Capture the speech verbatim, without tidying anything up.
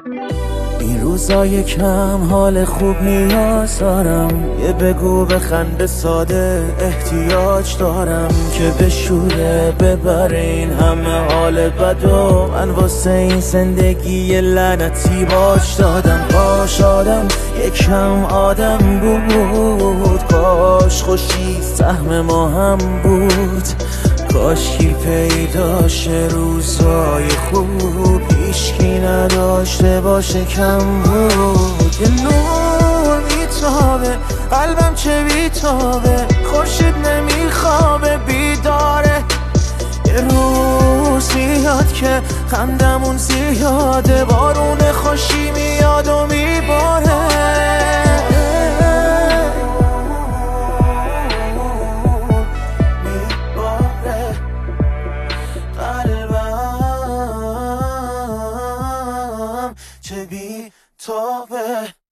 این روزا یکم حال خوب نیاز دارم، یه بگو بخنده ساده احتیاج دارم که بشوره ببره این همه حال بد و من واسه این زندگی لعنتی باش دادم. باش آدم یکم آدم بود، کاش خوشی سهم ما هم بود، کاشکی پیداش روزای خوب هیچکی نداشته باشه کم بود. یه نور میتابه قلبم چه بیتابه، خورشید نمیخوابه بیداره، یه روز میاد که خندمون زیاده، بارون خوشی میاد و میباره. قلبم چه بی تابه